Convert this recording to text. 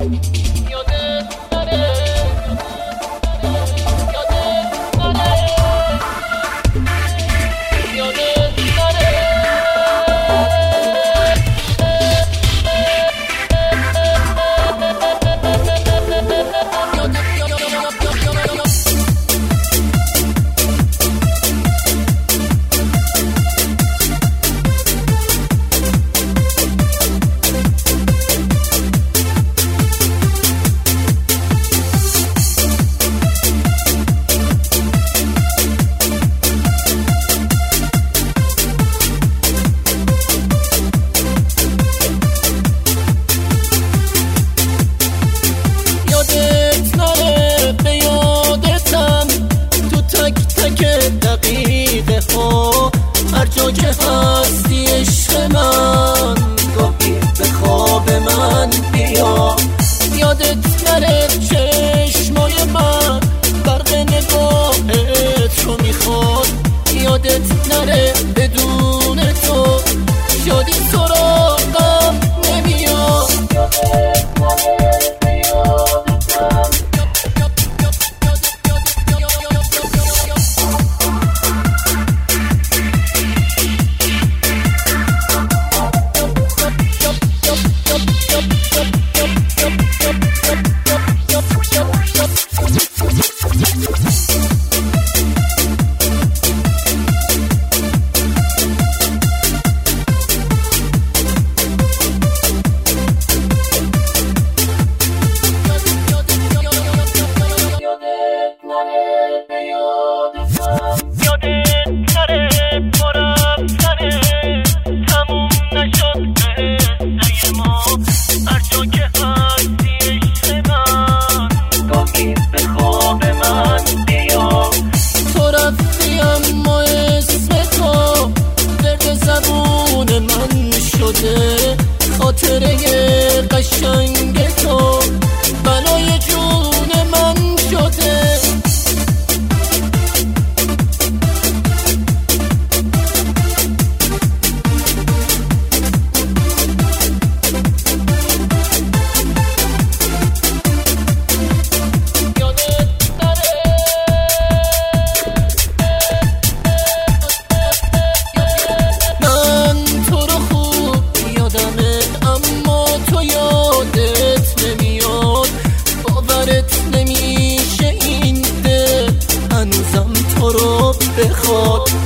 هر جا که هستی عشق من، گاهی به خواب من بیا. یادت نره چشمای من برق نگاهت رو میخواد. یادت نره بدون تو شادی سراغم نمیاد. خاطره قشنگ تو بلای جون من شده. نمیشه این دل هنوزم تو رو بخواد.